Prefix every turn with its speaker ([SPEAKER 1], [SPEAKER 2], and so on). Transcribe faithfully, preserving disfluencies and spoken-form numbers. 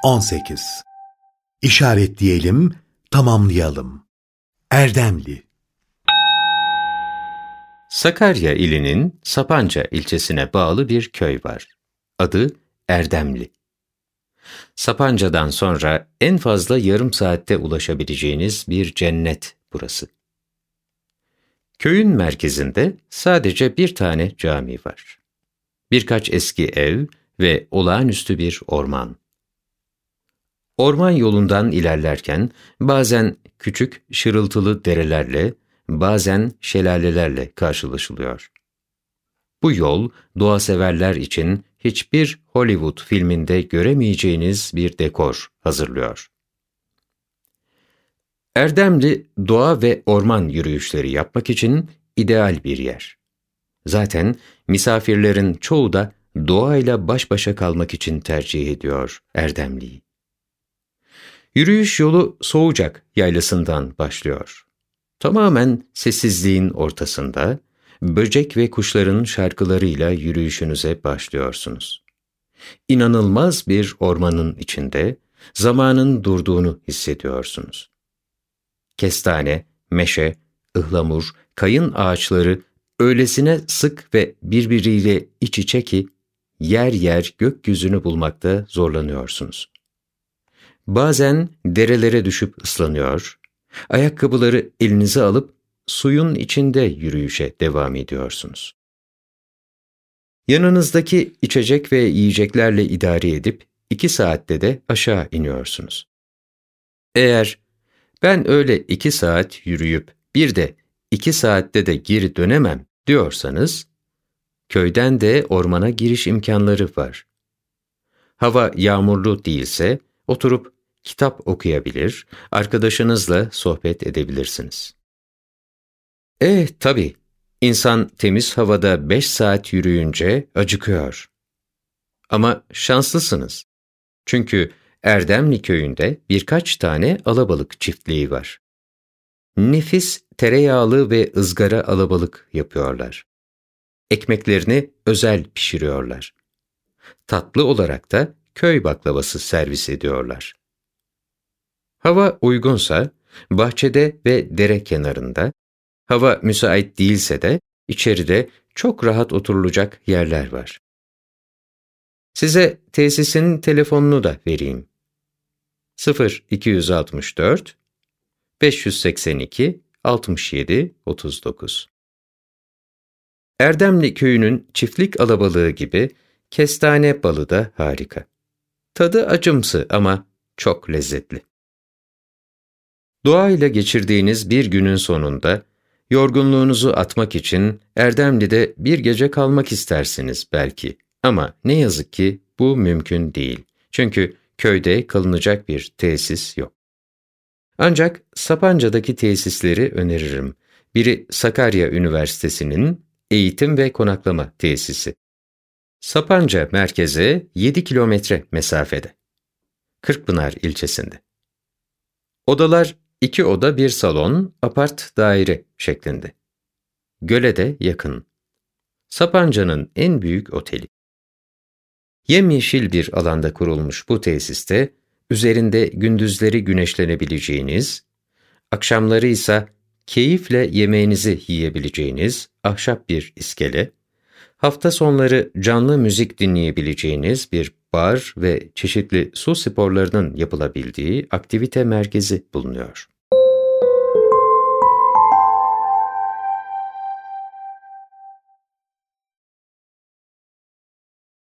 [SPEAKER 1] on sekiz. İşaretleyelim, tamamlayalım. Erdemli.
[SPEAKER 2] Sakarya ilinin Sapanca ilçesine bağlı bir köy var. Adı Erdemli. Sapanca'dan sonra en fazla yarım saatte ulaşabileceğiniz bir cennet burası. Köyün merkezinde sadece bir tane cami var. Birkaç eski ev ve olağanüstü bir orman. Orman yolundan ilerlerken bazen küçük şırıltılı derelerle, bazen şelalelerle karşılaşılıyor. Bu yol, doğaseverler için hiçbir Hollywood filminde göremeyeceğiniz bir dekor hazırlıyor. Erdemli, doğa ve orman yürüyüşleri yapmak için ideal bir yer. Zaten misafirlerin çoğu da doğayla baş başa kalmak için tercih ediyor Erdemli'yi. Yürüyüş yolu Soğucak Yaylası'ndan başlıyor. Tamamen sessizliğin ortasında, böcek ve kuşların şarkılarıyla yürüyüşünüze başlıyorsunuz. İnanılmaz bir ormanın içinde zamanın durduğunu hissediyorsunuz. Kestane, meşe, ıhlamur, kayın ağaçları öylesine sık ve birbiriyle iç içe ki yer yer gökyüzünü bulmakta zorlanıyorsunuz. Bazen derelere düşüp ıslanıyor, ayakkabıları elinize alıp suyun içinde yürüyüşe devam ediyorsunuz. Yanınızdaki içecek ve yiyeceklerle idare edip iki saatte de aşağı iniyorsunuz. Eğer ben öyle iki saat yürüyüp bir de iki saatte de geri dönemem diyorsanız, köyden de ormana giriş imkanları var. Hava yağmurlu değilse oturup kitap okuyabilir, arkadaşınızla sohbet edebilirsiniz. Eh tabii, insan temiz havada beş saat yürüyünce acıkıyor. Ama şanslısınız. Çünkü Erdemli köyünde birkaç tane alabalık çiftliği var. Nefis tereyağlı ve ızgara alabalık yapıyorlar. Ekmeklerini özel pişiriyorlar. Tatlı olarak da köy baklavası servis ediyorlar. Hava uygunsa bahçede ve dere kenarında, hava müsait değilse de içeride çok rahat oturulacak yerler var. Size tesisin telefonunu da vereyim. sıfır iki altı dört beş seksen iki altmış yedi otuz dokuz. Erdemli köyünün çiftlik alabalığı gibi kestane balı da harika. Tadı acımsı ama çok lezzetli. Doğayla geçirdiğiniz bir günün sonunda yorgunluğunuzu atmak için Erdemli'de bir gece kalmak istersiniz belki. Ama ne yazık ki bu mümkün değil. Çünkü köyde kalınacak bir tesis yok. Ancak Sapanca'daki tesisleri öneririm. Biri Sakarya Üniversitesi'nin eğitim ve konaklama tesisi. Sapanca merkeze yedi kilometre mesafede. Kırkpınar ilçesinde. Odalar iki oda bir salon, apart daire şeklinde. Göle de yakın. Sapanca'nın en büyük oteli. Yemyeşil bir alanda kurulmuş bu tesiste, üzerinde gündüzleri güneşlenebileceğiniz, akşamları ise keyifle yemeğinizi yiyebileceğiniz ahşap bir iskele, hafta sonları canlı müzik dinleyebileceğiniz bir bar ve çeşitli su sporlarının yapılabildiği aktivite merkezi bulunuyor.